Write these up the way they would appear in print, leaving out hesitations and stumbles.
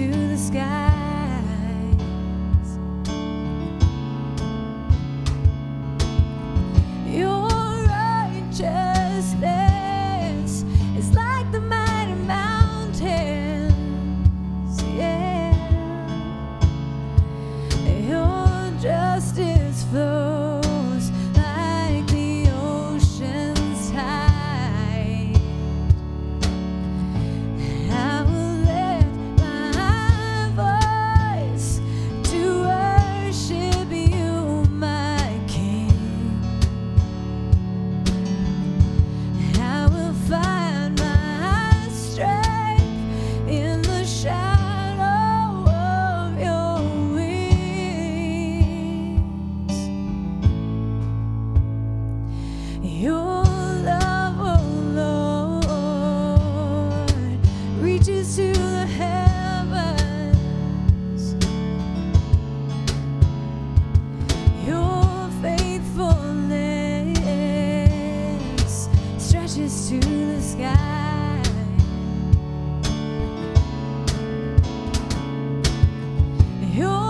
to the skies. Your righteousness is like the mighty mountains, yeah. Your justice flows like the ocean's tide. I will lift my voice to worship you, my King. I will find my strength in the shadow of your wings. Your love, oh Lord, reaches to the heavens. Your faithfulness stretches to the sky. Your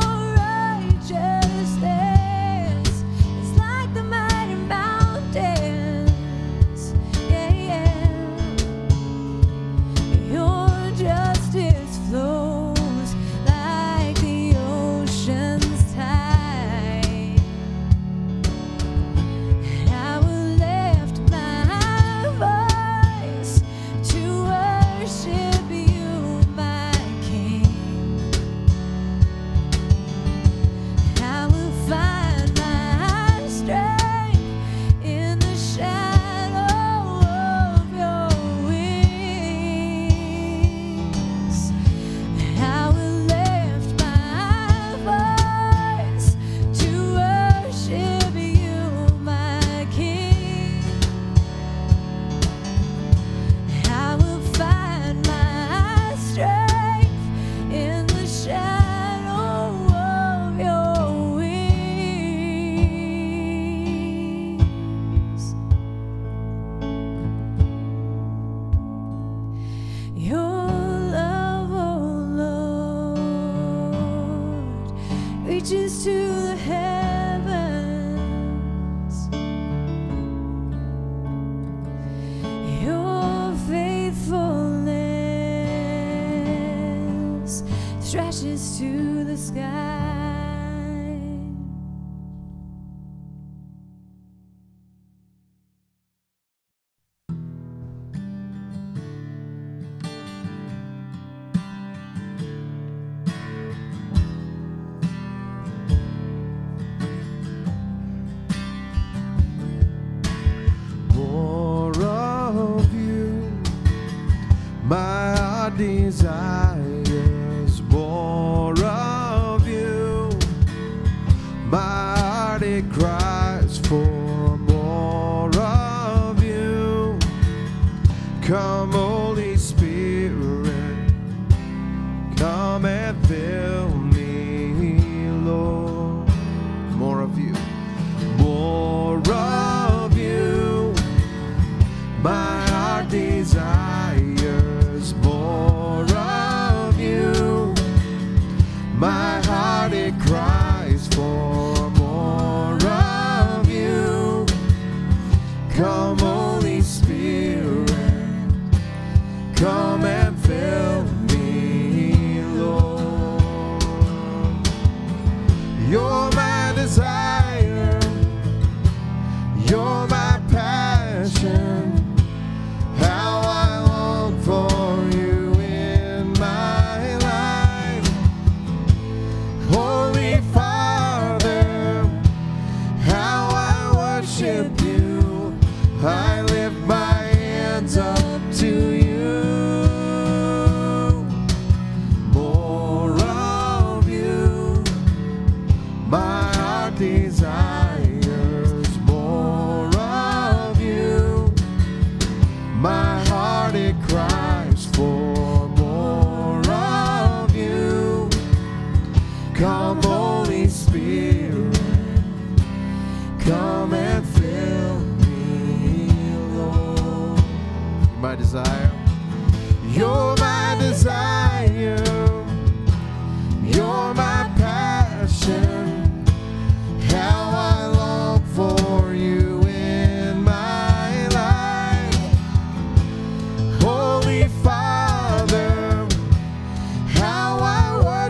righteousness is like the mighty mountains, yeah, yeah. Your justice flows like the ocean's tide. I will lift my voice to worship you, my King. I will find my strength in the shadow of your wings. I will lift my voice to worship you, my King. I will find my strength in the shadow of your wings. Your love, oh Lord, reaches to the heavens. Your faithfulness stretches to the sky. More of you, my heart desires. More of you, my heart it cries for more of you. Come, Holy Spirit, come and fill me, Lord. More of you, more of you, my heart desires. More of you, my heart it cries for more of you. Come, Holy Spirit, come and fill me, Lord. You're my desire, you're my passion. How I long for you in my life. Holy Father, how I worship you. I lift my hands up to you. More of you, my heart desires. More of you, my heart it cries for more of you. Come, Holy Spirit, come and fill me, Lord. My desire, you're my desire,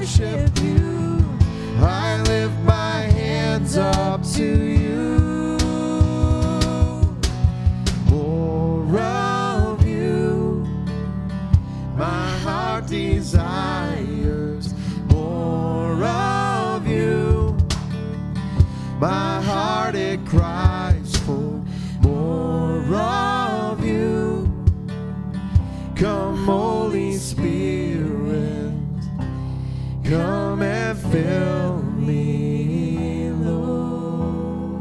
worship you. I lift my hands up to you. More of you, my heart desires. More of you, my heart it cries for. More of you, come Holy Spirit, come and fill me, Lord.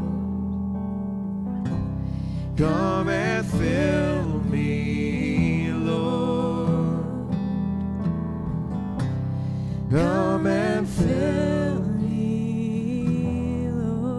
Come and fill me, Lord. Come and fill me, Lord.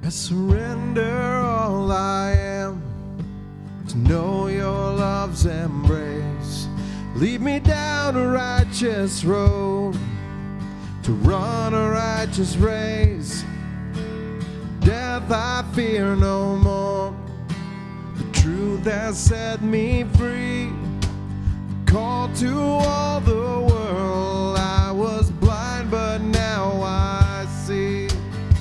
I surrender all I am to know your love's embrace. Lead me down a righteous road to run a righteous race. Death I fear no more. The truth has set me free. Called to all the world. I was blind, but now I see.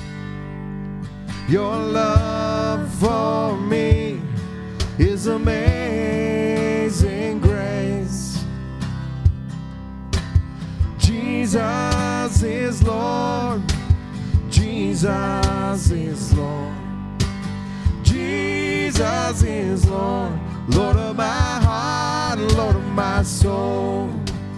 Your love for me is amazing grace. Jesus is Lord. Jesus is Lord. Jesus is Lord. Lord of my heart, Lord of my soul.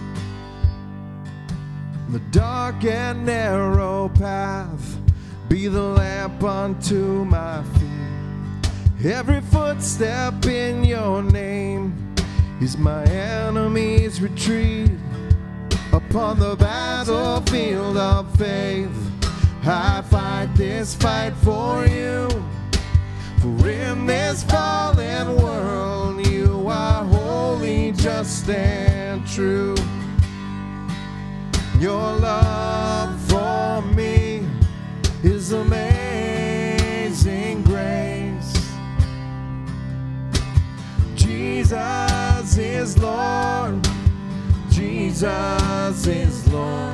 The dark and narrow path be the lamp unto my feet. Every footstep in your name is my enemy's retreat. Upon the battlefield of faith, I fight this fight for you. For in this fallen world, you are holy, just and true. Your love for me is amazing grace. Jesus is Lord. Jesus is Lord.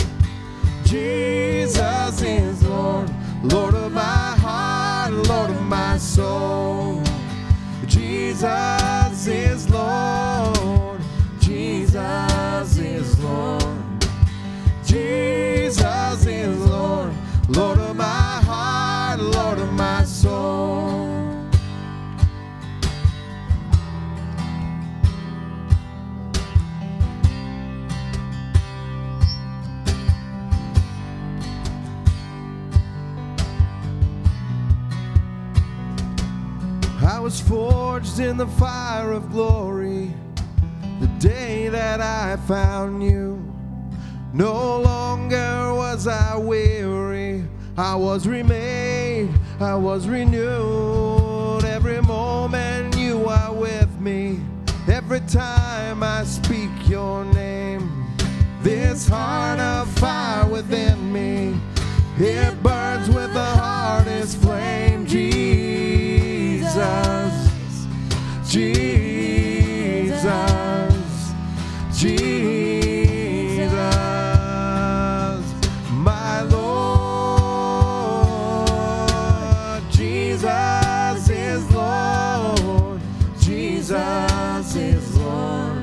Jesus is Lord. Lord of my heart, Lord of my soul. Jesus is Lord. Jesus is Lord. Jesus is Lord. Lord of my heart, Lord of my soul. I was forged in the fire of glory the day that I found you. No longer was I weary. I was remade, I was renewed. Every moment you are with me. Every time I speak your name. This heart of fire within me, it burns with the hardest flame. Jesus, Jesus, Jesus, my Lord. Jesus is Lord. Jesus is Lord.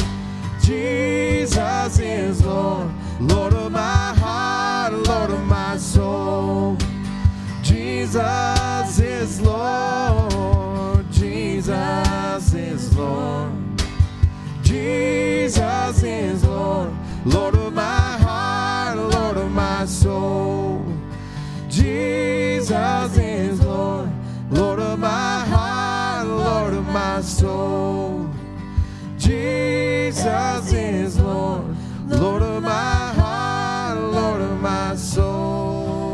Jesus is Lord. Lord of my heart, Lord of my soul. Jesus is Lord. Jesus is Lord. Jesus is Lord. Lord of my heart, Lord of my soul. Jesus is Lord. Lord of my heart, Lord of my soul. Jesus is Lord. Lord of my heart, Lord of my soul.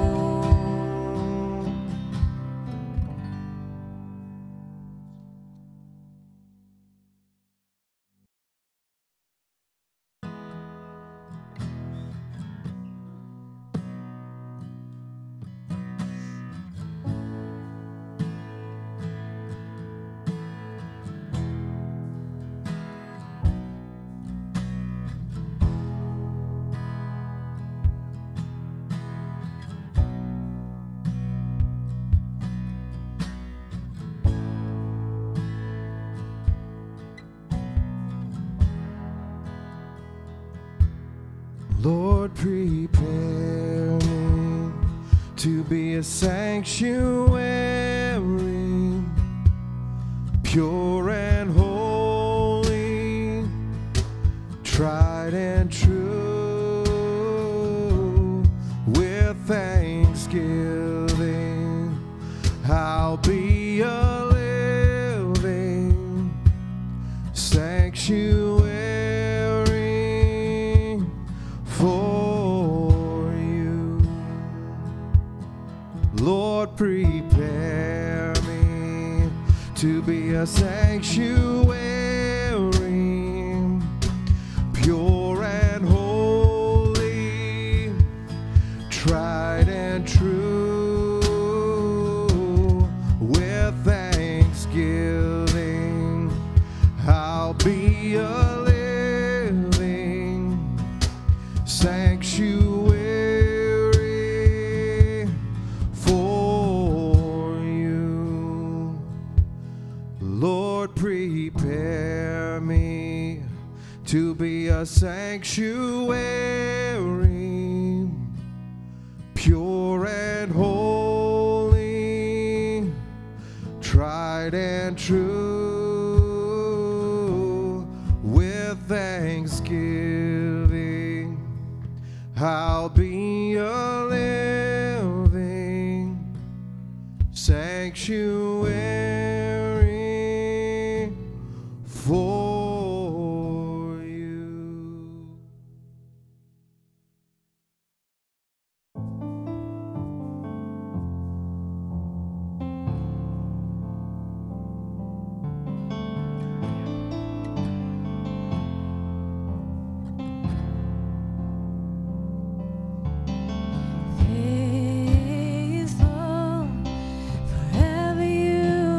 Lord, prepare me to be a sanctuary, pure and holy, tried and true. With thanksgiving, I'll be a living sanctuary for you. Lord, prepare sanctuary for you. Lord, prepare me to be a sanctuary, pure and holy, tried and true. With thanksgiving, I'll be a living sanctuary for you. Faithful, forever you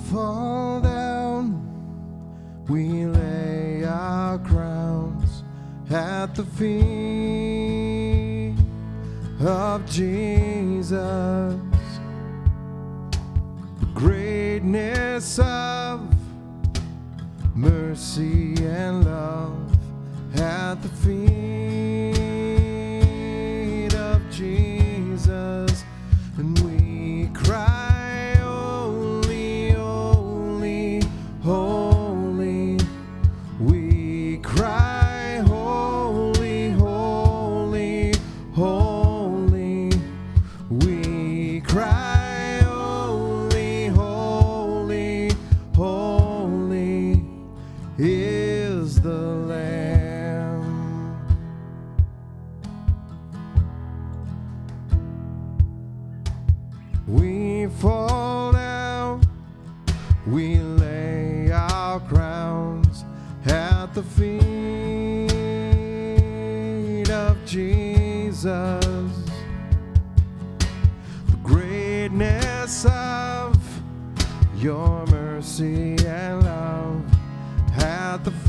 fall down, we lay our crowns at the feet of Jesus. The greatness of mercy and love at the feet of Jesus. And we cry, holy, holy, holy. We cry, holy, holy, holy. We cry, holy, holy, holy is the Lamb. We fall down, we lay our crowns at the feet of Jesus. The greatness of your mercy and love at the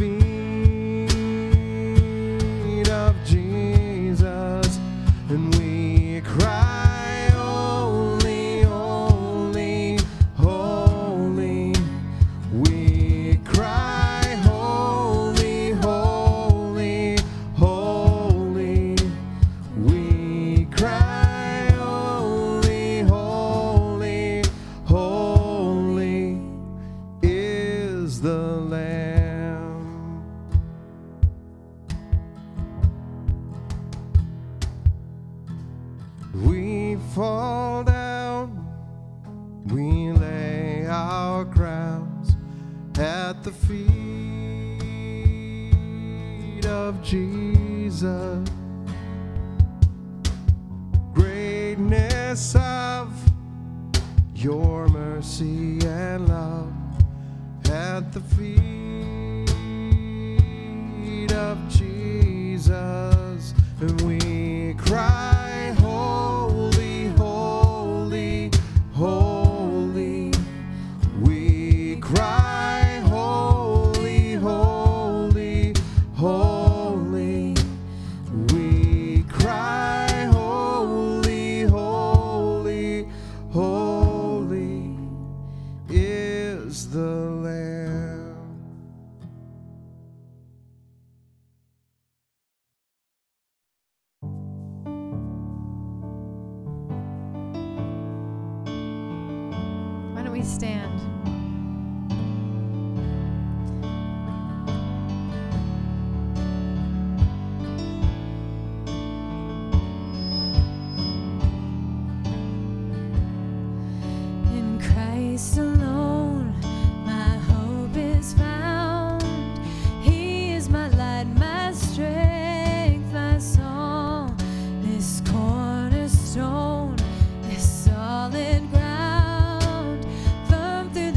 feet of Jesus. And we cry, holy, holy, holy. We cry, holy, holy, holy. We cry, holy, holy, holy is the Lamb. We fall down, we lay our crowns at the feet of Jesus. Greatness of your mercy and love at the feet of Jesus. And we cry, holy, holy, holy. We cry, holy, holy, holy. We cry, holy, holy, holy is the Lamb. Why don't we stand? In Christ alone, my hope is found. He is my light, my strength, my song. This cornerstone, this solid ground, firm through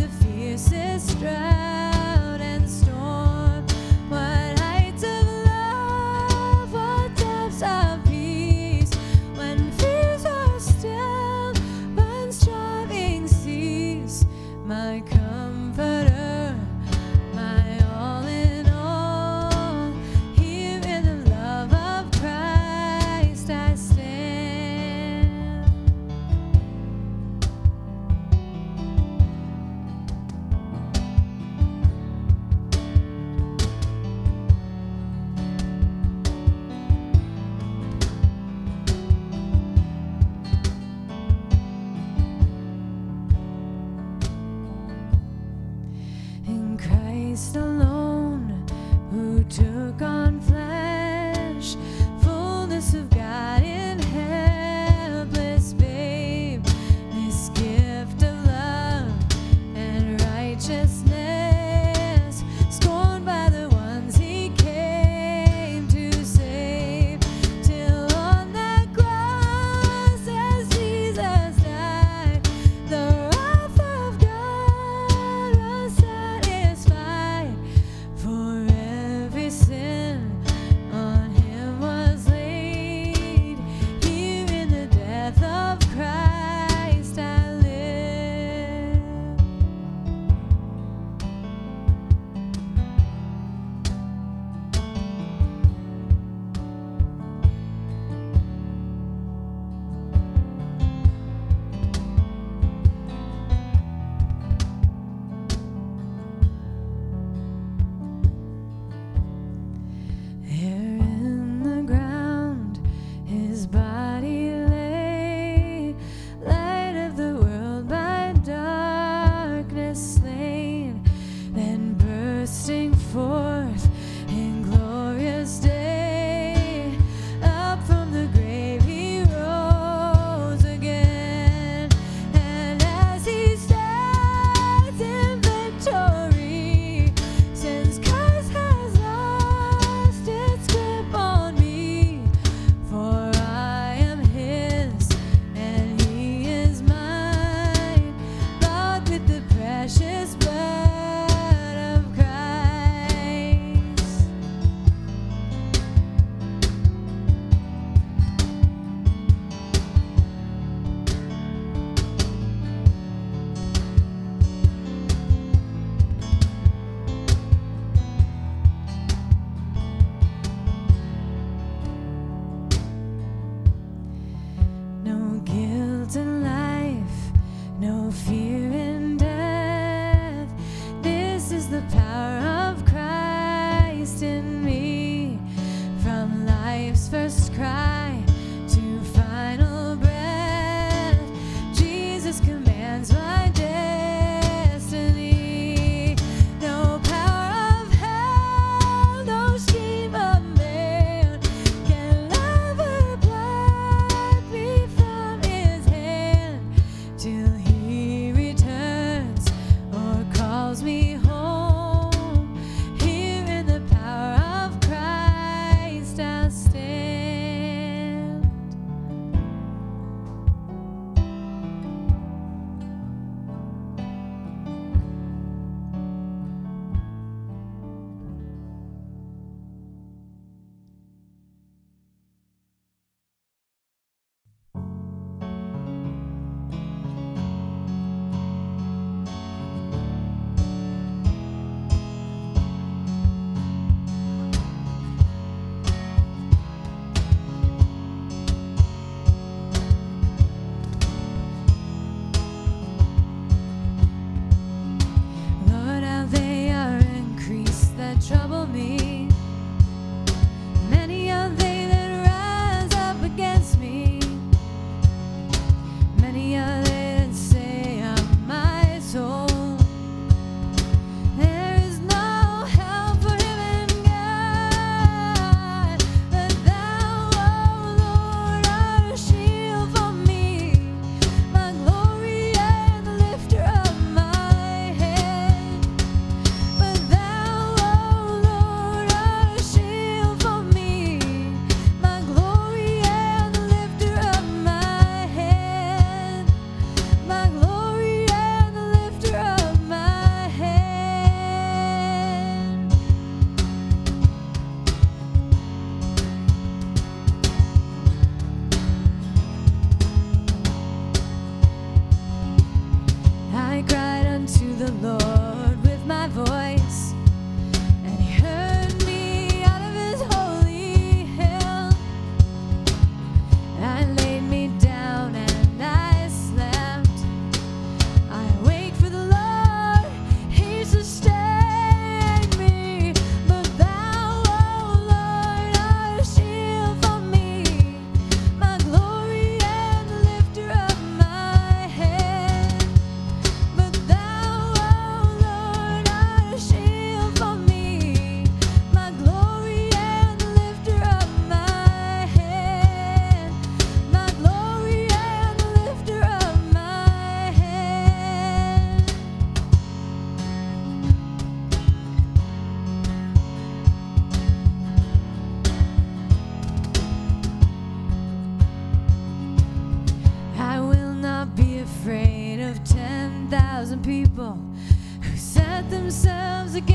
thousand people who set themselves against